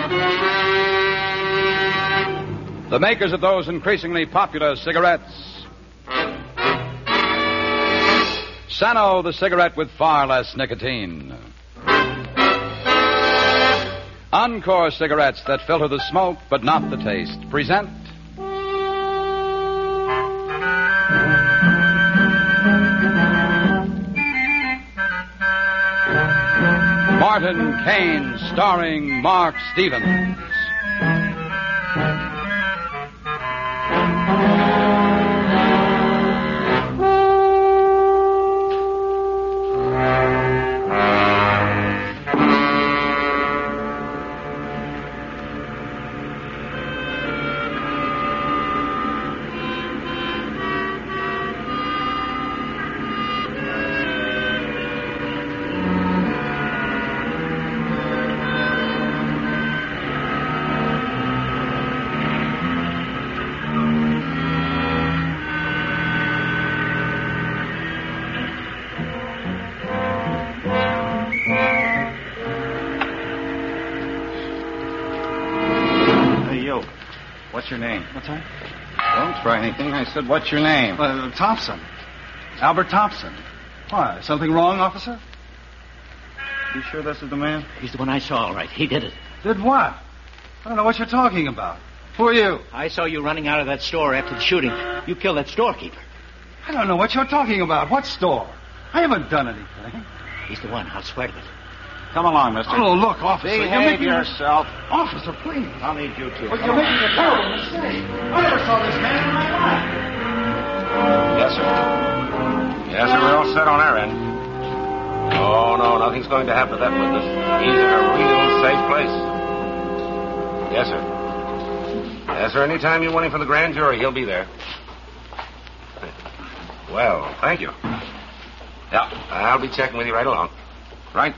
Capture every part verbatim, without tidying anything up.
The makers of those increasingly popular cigarettes. Sano, the cigarette with far less nicotine. Encore cigarettes that filter the smoke but not the taste present Martin Caine, starring Mark Stevens. What's your name? What's that? Don't try anything. I said, what's your name? Uh, Thompson. Albert Thompson. Why? Something wrong, officer? You sure this is the man? He's the one I saw, all right. He did it. Did what? I don't know what you're talking about. Who are you? I saw you running out of that store after the shooting. You killed that storekeeper. I don't know what you're talking about. What store? I haven't done anything. He's the one. I'll swear to it. Come along, mister. Oh, look, officer. Behave you're making yourself. Officer, please. I'll need you too. Well, you're making a terrible mistake. I never saw this man in my life. Yes, sir. Yes, sir. We're all set on our end. Oh, no, nothing's going to happen to that witness. He's in a real safe place. Yes, sir. Yes, sir. Anytime you want him for the grand jury, he'll be there. Well, thank you. Yeah, I'll be checking with you right along. Right.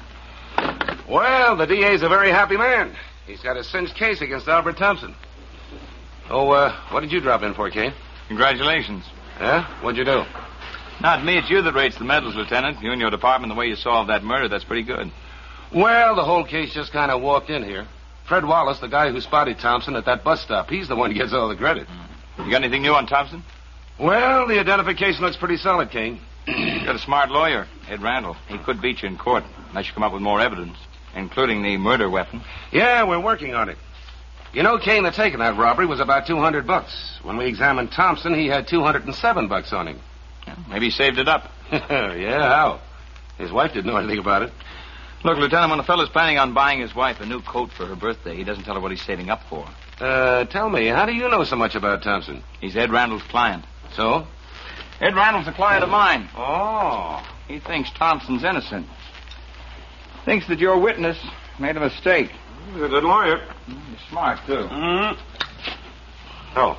Well, the D A's a very happy man. He's got a cinched case against Albert Thompson. Oh, uh, what did you drop in for, Caine? Congratulations. Yeah? What'd you do? Not me, it's you that rates the medals, Lieutenant. You and your department, the way you solved that murder, that's pretty good. Well, the whole case just kind of walked in here. Fred Wallace, the guy who spotted Thompson at that bus stop, he's the one who gets all the credit. You got anything new on Thompson? Well, the identification looks pretty solid, Caine. You got a smart lawyer, Ed Randall. He could beat you in court, unless you come up with more evidence, including the murder weapon. Yeah, we're working on it. You know, Caine, the take of that robbery was about two hundred bucks. When we examined Thompson, he had two hundred seven bucks on him. Yeah, maybe he saved it up. Yeah, how? His wife didn't know anything about it. Look, Lieutenant, when a fellow's planning on buying his wife a new coat for her birthday, he doesn't tell her what he's saving up for. Uh, tell me, how do you know so much about Thompson? He's Ed Randall's client. So? Ed Randall's a client of mine. Oh. He thinks Thompson's innocent. Thinks that your witness made a mistake. He's a good lawyer. He's smart, too. Mm-hmm. Oh.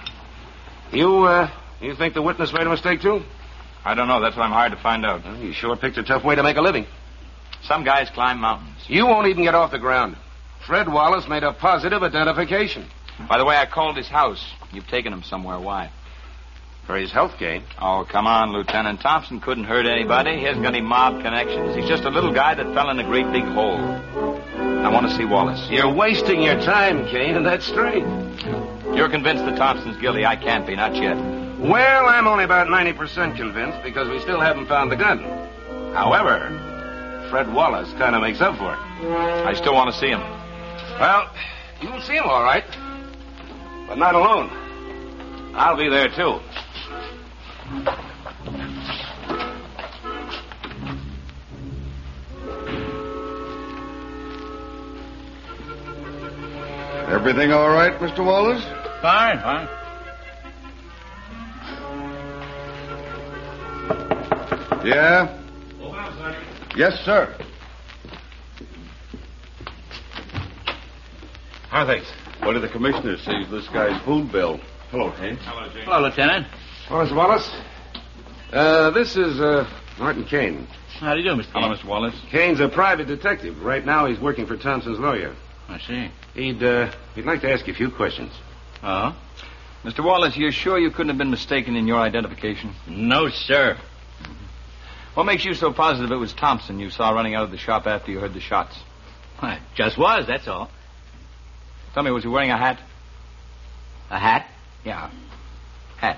You, uh, you think the witness made a mistake, too? I don't know. That's what I'm hired to find out. Well, you sure picked a tough way to make a living. Some guys climb mountains. You won't even get off the ground. Fred Wallace made a positive identification. By the way, I called his house. You've taken him somewhere. Why? For his health gain. Oh, come on, Lieutenant. Thompson couldn't hurt anybody. He hasn't got any mob connections. He's just a little guy that fell in a great big hole. I want to see Wallace. You're wasting your time, Caine, and that's straight. You're convinced that Thompson's guilty. I can't be, not yet. Well, I'm only about ninety percent convinced because we still haven't found the gun. However, Fred Wallace kind of makes up for it. I still want to see him. Well, you'll see him all right. But not alone. I'll be there, too. Everything all right, Mister Wallace? Fine, fine. Yeah? Yes, sir. How are things? What did the commissioner say of this guy's food bill? Hello, Caine. Hello, Jane. Hello, Lieutenant. Oh, Mister Wallace. Uh, this is, uh, Martin Caine. How do you do, Mister Hello, Mister Wallace. Caine's a private detective. Right now, he's working for Thompson's lawyer. I see. He'd, uh, he'd like to ask you a few questions. Oh? Mister Wallace, you're sure you couldn't have been mistaken in your identification? No, sir. What makes you so positive it was Thompson you saw running out of the shop after you heard the shots? Why, it just was, that's all. Tell me, was he wearing a hat? A hat? Yeah. Hat.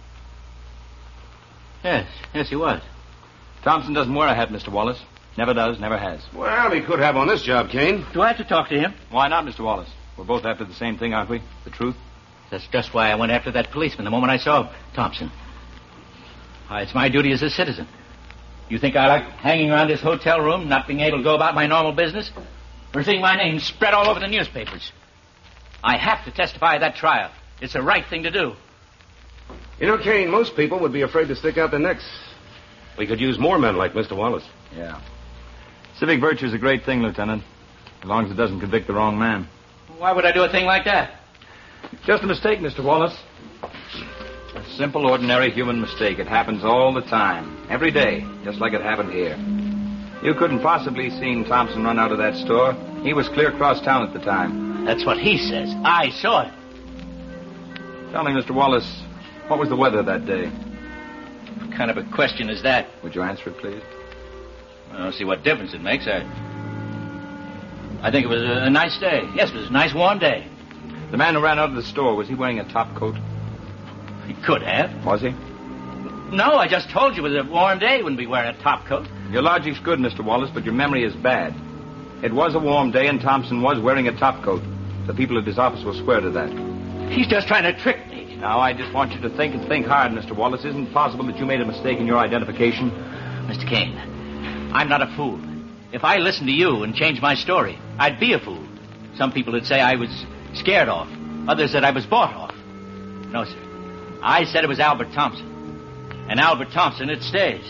Yes, yes, he was. Thompson doesn't wear a hat, Mister Wallace. Never does, never has. Well, he could have on this job, Kane. Do I have to talk to him? Why not, Mister Wallace? We're both after the same thing, aren't we? The truth? That's just why I went after that policeman the moment I saw Thompson. Why, it's my duty as a citizen. You think I like hanging around this hotel room, not being able to go about my normal business? Or seeing my name spread all over the newspapers? I have to testify at that trial. It's the right thing to do. You know, Kane, most people would be afraid to stick out their necks. We could use more men like Mister Wallace. Yeah. Civic virtue is a great thing, Lieutenant, as long as it doesn't convict the wrong man. Why would I do a thing like that? Just a mistake, Mister Wallace. A simple, ordinary human mistake. It happens all the time, every day, just like it happened here. You couldn't possibly seen Thompson run out of that store. He was clear across town at the time. That's what he says. I saw it. Tell me, Mister Wallace, what was the weather that day? What kind of a question is that? Would you answer it, please? I don't see what difference it makes. I, I think it was a, a nice day. Yes, it was a nice warm day. The man who ran out of the store, was he wearing a top coat? He could have. Was he? No, I just told you it was a warm day. He wouldn't be wearing a top coat. Your logic's good, Mister Wallace, but your memory is bad. It was a warm day, and Thompson was wearing a top coat. The people at his office will swear to that. He's just trying to trick me. Now, I just want you to think and think hard, Mister Wallace. Isn't it possible that you made a mistake in your identification? Mister Kane, I'm not a fool. If I listened to you and changed my story, I'd be a fool. Some people would say I was scared off. Others said I was bought off. No, sir. I said it was Albert Thompson. And Albert Thompson, it stays.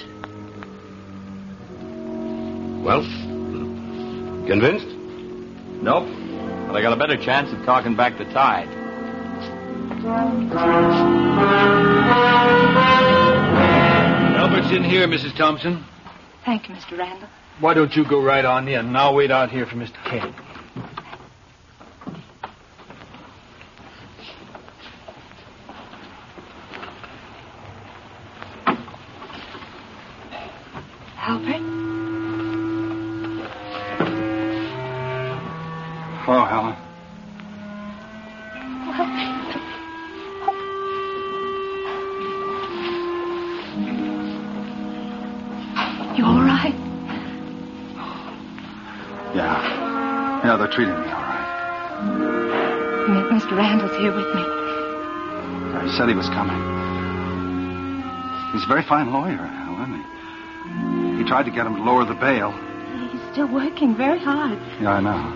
Well, convinced? Nope. But I got a better chance of talking back the tide. Albert's in here, Missus Thompson. Thank you, Mister Randall. Why don't you go right on in, and I'll wait out here for Mister Kane. Albert? Hello, Helen. You all right? Yeah. Yeah, they're treating me all right. M- Mister Randall's here with me. Yeah, he said he was coming. He's a very fine lawyer, Helen. He, he tried to get him to lower the bail. He's still working very hard. Yeah, I know.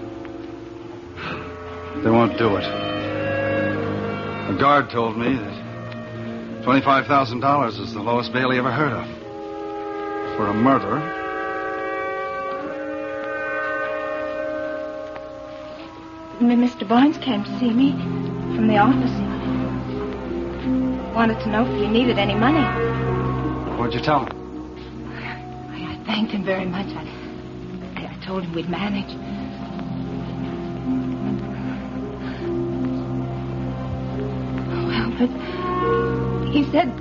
They won't do it. A guard told me that twenty-five thousand dollars is the lowest bail he ever heard of. For a murder. M- Mister Barnes came to see me from the office. Wanted to know if he needed any money. What'd you tell him? I, I thanked him very much. I, I, I told him we'd manage. Well, but he said...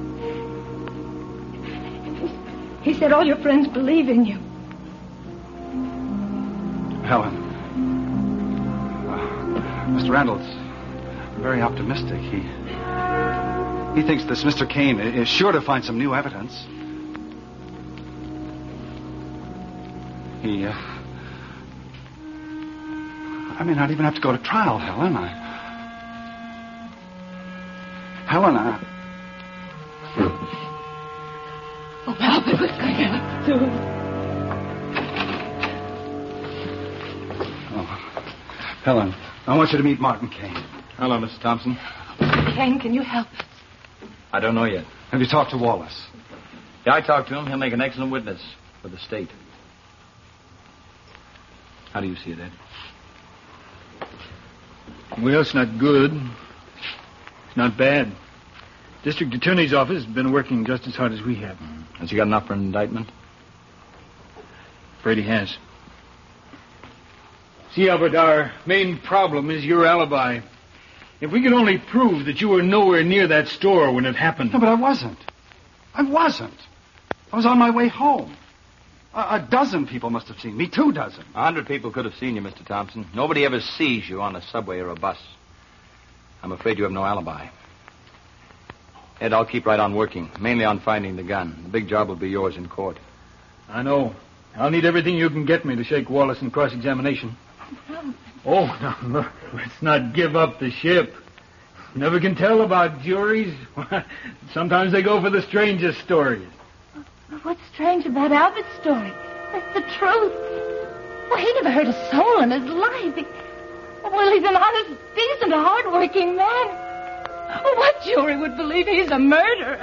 He said all your friends believe in you. Helen. Uh, Mister Randall's very optimistic. He he thinks this Mister Kane is sure to find some new evidence. He, uh... I may not even have to go to trial, Helen. I... Helen, I... Oh, Albert was going to do it. Oh. Helen, I want you to meet Martin Kane. Hello, Mister Thompson. Kane, can you help us? I don't know yet. Have you talked to Wallace? Yeah, I talked to him. He'll make an excellent witness for the state. How do you see it, Ed? Well, it's not good. It's not bad. District Attorney's office has been working just as hard as we have. Has he got enough for an indictment? Afraid he has. See, Albert, our main problem is your alibi. If we could only prove that you were nowhere near that store when it happened. No, but I wasn't. I wasn't. I was on my way home. A, a dozen people must have seen me. Two dozen. A hundred people could have seen you, Mister Thompson. Nobody ever sees you on a subway or a bus. I'm afraid you have no alibi. Ed, I'll keep right on working, mainly on finding the gun. The big job will be yours in court. I know. I'll need everything you can get me to shake Wallace in cross-examination. Oh, now, look, let's not give up the ship. Never can tell about juries. Sometimes they go for the strangest stories. What's strange about Albert's story? That's the truth. Well, he never hurt a soul in his life. He... Well, he's an honest, decent, hard-working man. What jury would believe he's a murderer?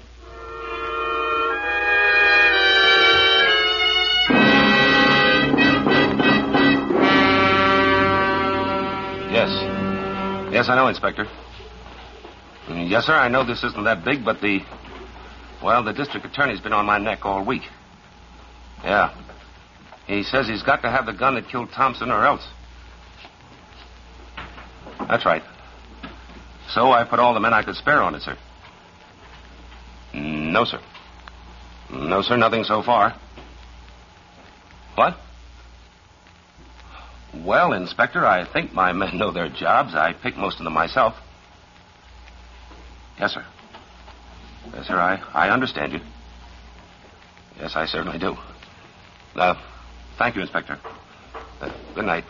Yes. Yes, I know, Inspector. Yes, sir, I know this isn't that big, but the... Well, the district attorney's been on my neck all week. Yeah. He says he's got to have the gun that killed Thompson or else. That's right. So I put all the men I could spare on it, sir. No, sir. No, sir, nothing so far. What? Well, Inspector, I think my men know their jobs. I pick most of them myself. Yes, sir. Yes, sir, I, I understand you. Yes, I certainly do. Uh, thank you, Inspector. Uh, good night.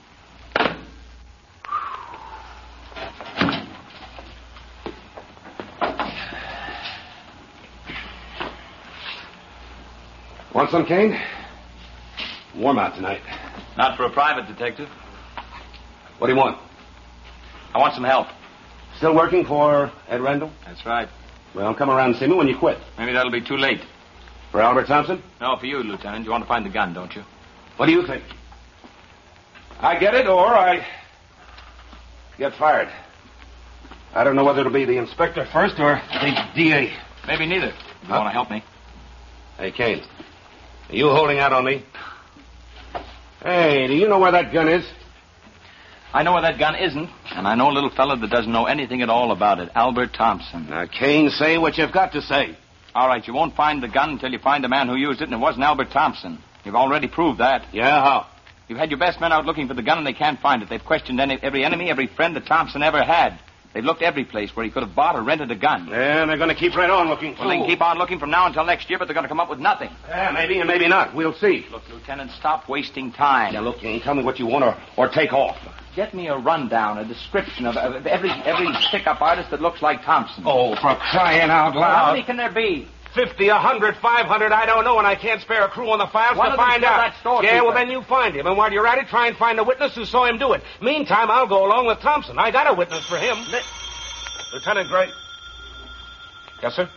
Want some, Kane? Warm out tonight. Not for a private detective. What do you want? I want some help. Still working for Ed Rendell? That's right. Well, come around and see me when you quit. Maybe that'll be too late. For Albert Thompson? No, for you, Lieutenant. You want to find the gun, don't you? What do you think? I get it, or I get fired. I don't know whether it'll be the inspector first or the D A. Maybe neither. You Huh? want to help me? Hey, Kane. Are you holding out on me? Hey, do you know where that gun is? I know where that gun isn't, and I know a little fella that doesn't know anything at all about it, Albert Thompson. Now, Kane, say what you've got to say. All right, you won't find the gun until you find the man who used it, and it wasn't Albert Thompson. You've already proved that. Yeah, how? You've had your best men out looking for the gun, and they can't find it. They've questioned any, every enemy, every friend that Thompson ever had. They've looked every place where he could have bought or rented a gun. Yeah, and they're going to keep right on looking. Well, they can keep on looking from now until next year, but they're going to come up with nothing. Yeah, maybe and maybe not. We'll see. Look, Lieutenant, stop wasting time. Now, look, Kane, tell me what you want or, or take off. Get me a rundown, a description of, of every every stick-up artist that looks like Thompson. Oh, for crying out How loud. many can there be? Fifty, a hundred, five hundred, I don't know, and I can't spare a crew on the files One to of them find still out. that storekeeper. Yeah, well, then you find him. And while you're at it, try and find a witness who saw him do it. Meantime, I'll go along with Thompson. I got a witness for him. Lieutenant Gray. Yes, sir?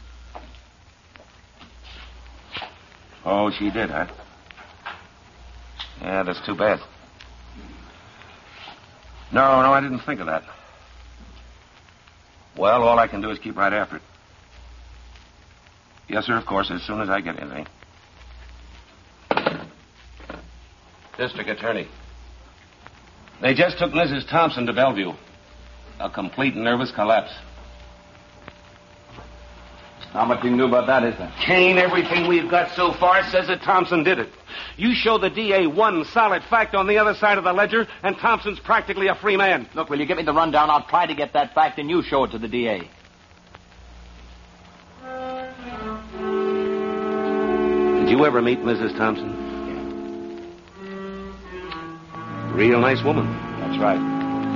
Oh, she did, huh? Yeah, that's too bad. No, no, I didn't think of that. Well, all I can do is keep right after it. Yes, sir, of course, as soon as I get anything. District Attorney. They just took Missus Thompson to Bellevue. A complete nervous collapse. Not much you can do about that, is there? Kane, everything we've got so far says that Thompson did it. You show the D A one solid fact on the other side of the ledger, and Thompson's practically a free man. Look, will you give me the rundown? I'll try to get that fact, and you show it to the D A. Did you ever meet Missus Thompson? Real nice woman. That's right.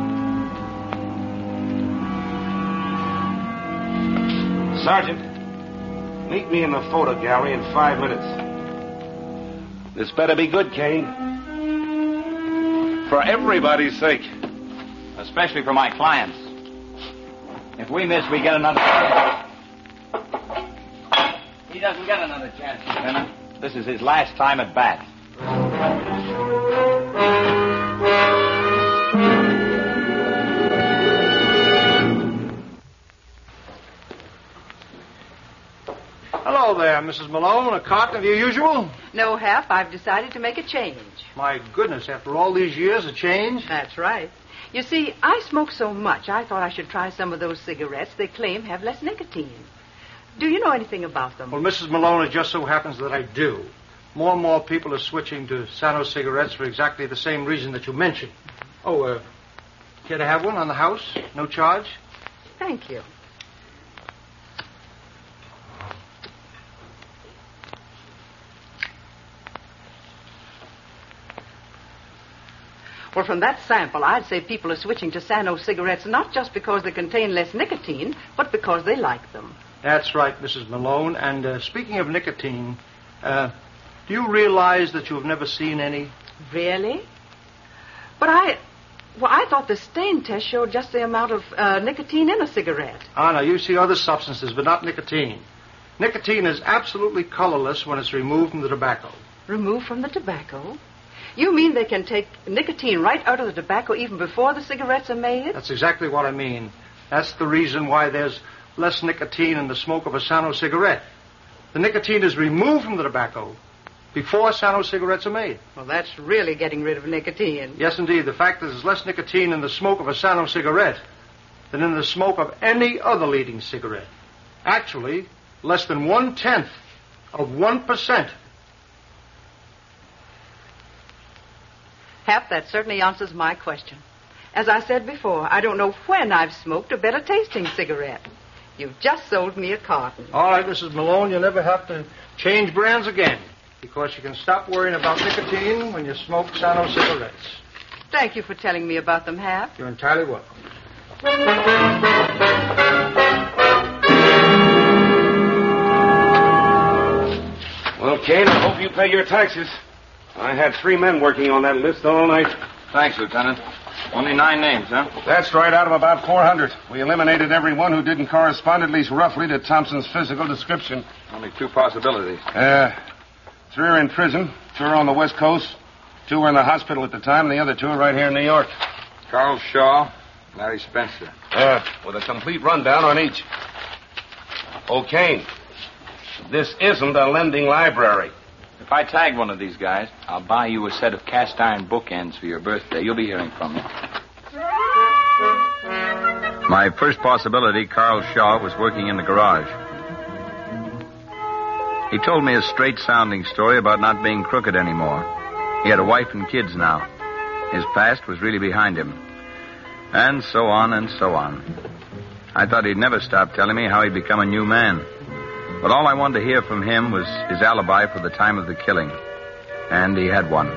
Sergeant, meet me in the photo gallery in five minutes. This better be good, Kane. For everybody's sake. Especially for my clients. If we miss, we get another... He doesn't get another chance, Lieutenant. This is his last time at bat. Hello there, Missus Malone. A carton of your usual? No, Hap. I've decided to make a change. My goodness, after all these years, a change? That's right. You see, I smoke so much, I thought I should try some of those cigarettes they claim have less nicotine. Do you know anything about them? Well, Missus Malone, it just so happens that I do. more and more people are switching to Sano cigarettes for exactly the same reason that you mentioned. Oh, uh, care to have one on the house? No charge? Thank you. Well, from that sample, I'd say people are switching to Sano cigarettes not just because they contain less nicotine, but because they like them. That's right, Missus Malone. And uh, speaking of nicotine, uh, do you realize that you've never seen any? Really? But I... Well, I thought the stain test showed just the amount of uh, nicotine in a cigarette. Ah, now, you see other substances, but not nicotine. Nicotine is absolutely colorless when it's removed from the tobacco. Removed from the tobacco? You mean they can take nicotine right out of the tobacco even before the cigarettes are made? That's exactly what I mean. That's the reason why there's less nicotine in the smoke of a Sano cigarette. The nicotine is removed from the tobacco before Sano cigarettes are made. Well, that's really getting rid of nicotine. Yes, indeed. The fact that there's less nicotine in the smoke of a Sano cigarette than in the smoke of any other leading cigarette. Actually, less than one-tenth of one percent. Hap, that certainly answers my question. As I said before, I don't know when I've smoked a better tasting cigarette. You've just sold me a carton. All right, Missus Malone, you'll never have to change brands again, because you can stop worrying about nicotine when you smoke Sano cigarettes. Thank you for telling me about them, Hap. You're entirely welcome. Well, Kane, I hope you pay your taxes. I had three men working on that list all night. Thanks, Lieutenant. Only nine names, huh? That's right, out of about four hundred. We eliminated everyone who didn't correspond at least roughly to Thompson's physical description. Only two possibilities. Uh, three are in prison, two are on the West Coast, two were in the hospital at the time, and the other two are right here in New York. Carl Shaw, Larry Spencer. Yeah, with a complete rundown on each. Oh, Kane, this isn't a lending library. If I tag one of these guys, I'll buy you a set of cast iron bookends for your birthday. You'll be hearing from me. My first possibility, Carl Shaw, was working in the garage. He told me a straight-sounding story about not being crooked anymore. He had a wife and kids now. His past was really behind him. And so on and so on. I thought he'd never stop telling me how he'd become a new man. But all I wanted to hear from him was his alibi for the time of the killing. And he had one.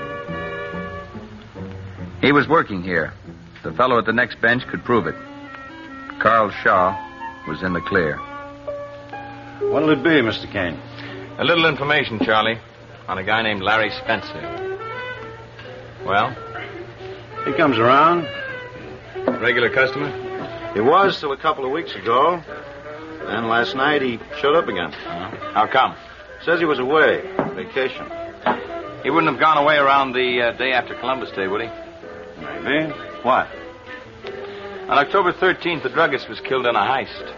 He was working here. The fellow at the next bench could prove it. Carl Shaw was in the clear. What'll it be, Mister Kane? A little information, Charlie, on a guy named Larry Spencer. Well? He comes around. Regular customer? He was till a couple of weeks ago. Then last night he showed up again. Uh-huh. How come? Says he was away, vacation. He wouldn't have gone away around the uh, day after Columbus Day, would he? Maybe. What? On October thirteenth, the druggist was killed in a heist.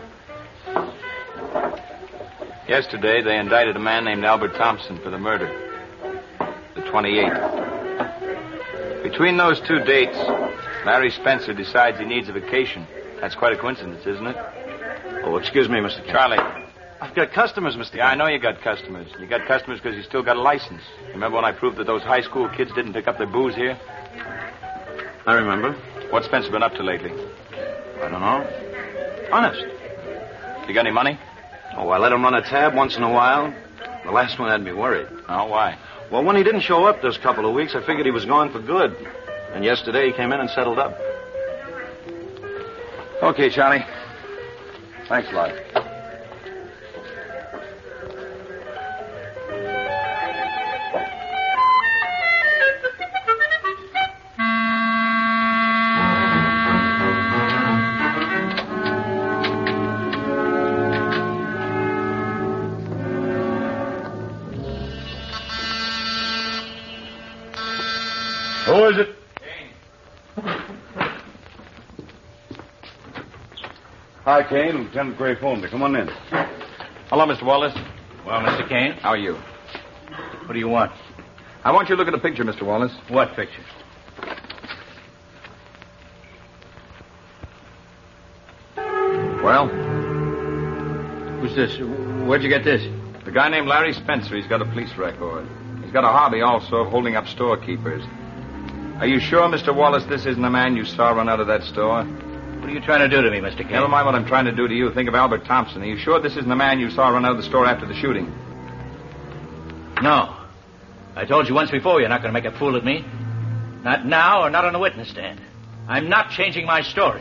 Yesterday, they indicted a man named Albert Thompson for the murder. The twenty-eighth. Between those two dates, Larry Spencer decides he needs a vacation. That's quite a coincidence, isn't it? Oh, excuse me, Mister Kane. Charlie. I've got customers, Mister Yeah, Kane. I know you got customers. You got customers because you still got a license. Remember when I proved that those high school kids didn't pick up their booze here? I remember. What's Spencer been up to lately? I don't know. Honest. You got any money? Oh, I let him run a tab once in a while. The last one had me worried. Oh, why? Well, when he didn't show up those couple of weeks, I figured he was gone for good. And yesterday he came in and settled up. Okay, Charlie. Thanks a lot. Who is it? Hi, Kane. Lieutenant Gray phoned me. Come on in. Hello, Mister Wallace. Well, Mister Kane? How are you? What do you want? I want you to look at a picture, Mister Wallace. What picture? Well? Who's this? Where'd you get this? The guy named Larry Spencer, he's got a police record. He's got a hobby also of holding up storekeepers. Are you sure, Mister Wallace, this isn't the man you saw run out of that store? What are you trying to do to me, Mister King? Never mind what I'm trying to do to you. Think of Albert Thompson. Are you sure this isn't the man you saw run out of the store after the shooting? No. I told you once before you're not going to make a fool of me. Not now or not on the witness stand. I'm not changing my story.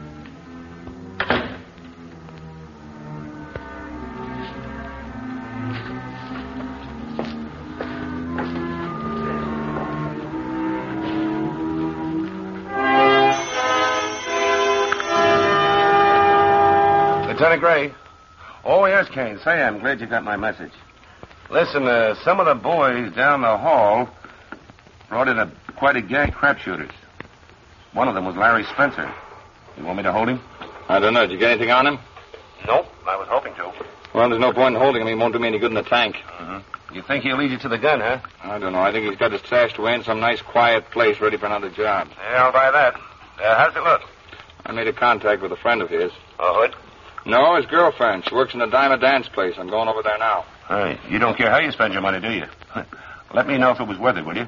Lieutenant Gray. Oh, yes, Kane. Say, I'm glad you got my message. Listen, uh, some of the boys down the hall brought in a quite a gang of crap shooters. One of them was Larry Spencer. You want me to hold him? I don't know. Did you get anything on him? Nope. I was hoping to. Well, there's no point in holding him. He won't do me any good in the tank. Mm-hmm. You think he'll lead you to the gun, huh? I don't know. I think he's got it stashed away in some nice, quiet place ready for another job. Yeah, I'll buy that. Uh, how's it look? I made a contact with a friend of his. A hood? No, his girlfriend. She works in a dime a dance place. I'm going over there now. Hey, you don't care how you spend your money, do you? Let me know if it was worth it, will you?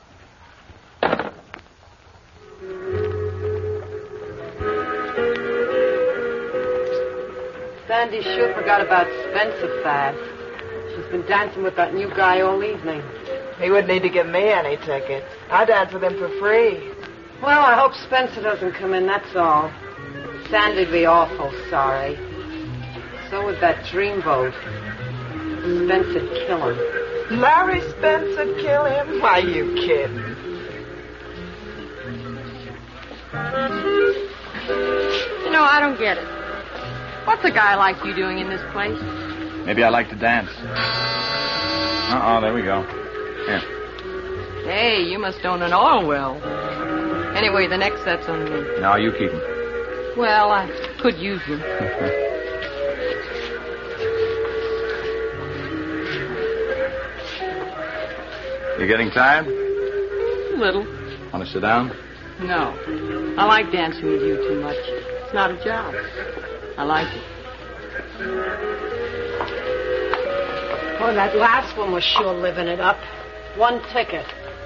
Sandy sure forgot about Spencer fast. She's been dancing with that new guy all evening. He wouldn't need to give me any tickets. I dance with him for free. Well, I hope Spencer doesn't come in, that's all. Sandy'd be awful sorry. So would that dreamboat. Spencer'd kill him. Larry Spencer kill him? Why, you kidding? You know, I don't get it. What's a guy like you doing in this place? Maybe I like to dance. Uh-oh, there we go. Here. Hey, you must own an oil well. Anyway, the next set's on me. Now you keep him. Well, I could use them. You getting tired? A little. Want to sit down? No. I like dancing with you too much. It's not a job. I like it. Oh, that last one was sure living it up. One ticket.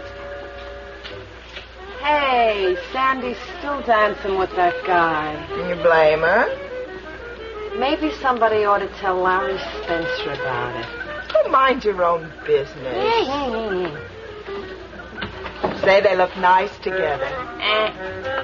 Hey, Sandy's still dancing with that guy. Can you blame her? Maybe somebody ought to tell Larry Spencer about it. Oh, mind your own business. Yeah, yeah, yeah, yeah. Say they look nice together. Eh.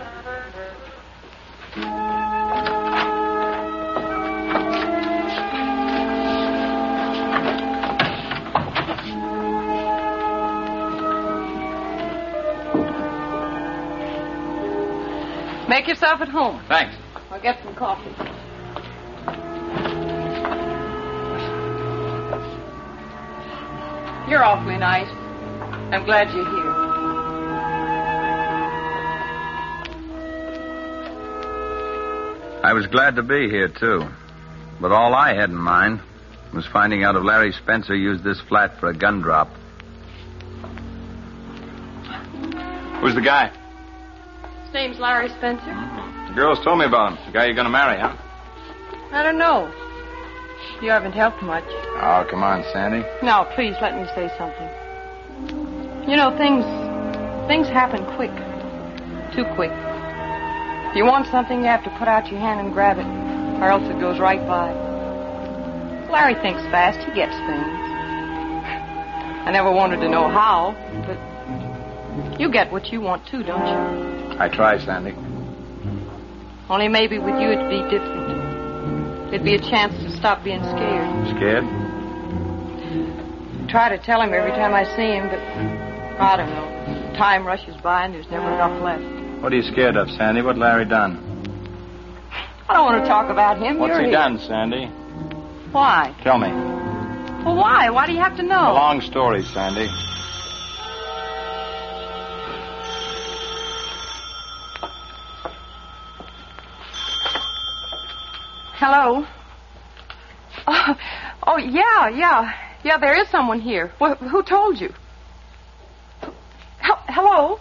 Make yourself at home. Thanks. I'll get some coffee. You're awfully nice. I'm glad you're here. I was glad to be here, too. But all I had in mind was finding out if Larry Spencer used this flat for a gun drop. Who's the guy? His name's Larry Spencer. The girls told me about him. The guy you're going to marry, huh? I don't know. You haven't helped much. Oh, come on, Sandy. Now, please let me say something. You know, things things happen quick. Too quick. If you want something, you have to put out your hand and grab it, or else it goes right by. Larry thinks fast. He gets things. I never wanted to know how, but you get what you want, too, don't you? I try, Sandy. Only maybe with you it'd be different. It'd be a chance to stop being scared. Scared? I try to tell him every time I see him, but I don't know. Time rushes by and there's never enough left. What are you scared of, Sandy? What Larry done? I don't want to talk about him. What's You're he here. done, Sandy? Why? Tell me. Well, why? Why do you have to know? A long story, Sandy. Hello? Oh, oh, yeah, yeah. Yeah, there is someone here. Well, who told you? Hel- Hello?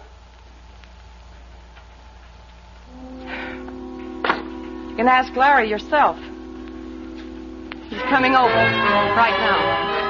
You can ask Larry yourself. He's coming over right now.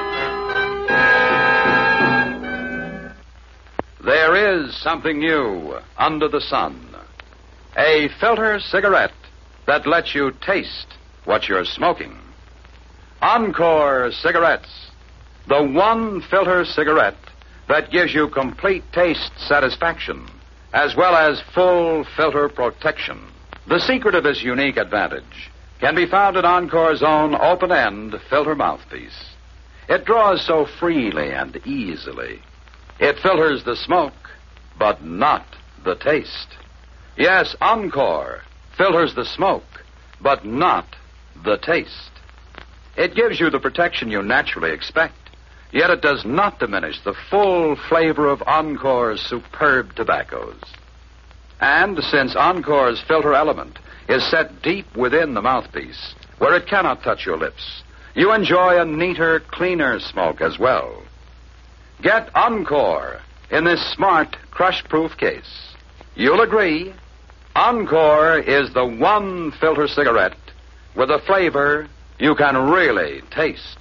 There is something new under the sun. A filter cigarette that lets you taste what you're smoking. Encore cigarettes. The one filter cigarette that gives you complete taste satisfaction as well as full filter protection. The secret of this unique advantage can be found in Encore's own open-end filter mouthpiece. It draws so freely and easily. It filters the smoke, but not the taste. Yes, Encore filters the smoke, but not the taste. It gives you the protection you naturally expect, yet it does not diminish the full flavor of Encore's superb tobaccos. And since Encore's filter element is set deep within the mouthpiece, where it cannot touch your lips, you enjoy a neater, cleaner smoke as well. Get Encore in this smart, crush-proof case. You'll agree, Encore is the one filter cigarette with a flavor you can really taste.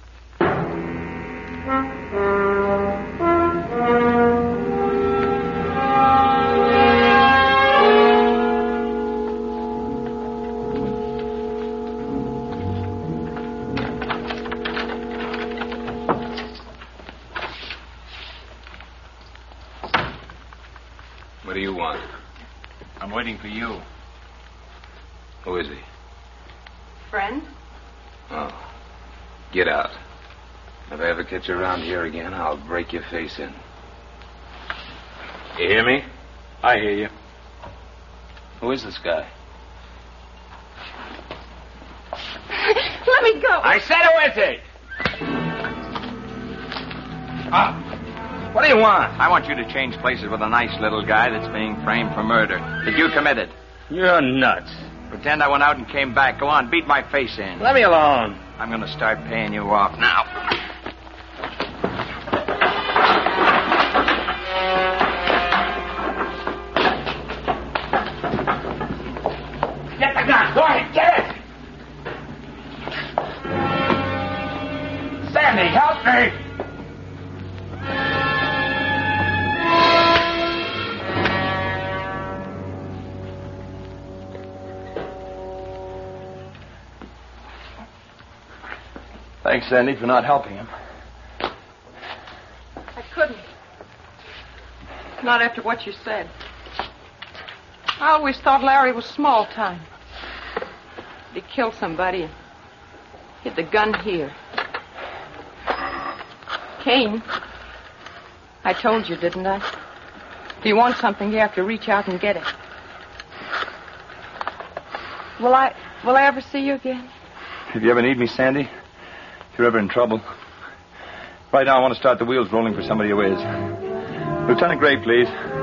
What do you want? I'm waiting for you. Who is he? Friend? Oh. Get out. If I ever catch you around here again, I'll break your face in. You hear me? I hear you. Who is this guy? Let me go. I said who is he? Ah. What do you want? I want you to change places with a nice little guy that's being framed for murder that you committed. You're nuts. Pretend I went out and came back. Go on, beat my face in. Let me alone. I'm going to start paying you off now. Get the gun. Go ahead, get it. Sandy, help me. Thanks, Sandy, for not helping him. I couldn't. Not after what you said. I always thought Larry was small time. He killed somebody and hid the gun here. Kane, I told you, didn't I? If you want something, you have to reach out and get it. Will I, will I ever see you again? If you ever need me, Sandy, if you're ever in trouble. Right now, I want to start the wheels rolling for somebody who is. Lieutenant Gray, please.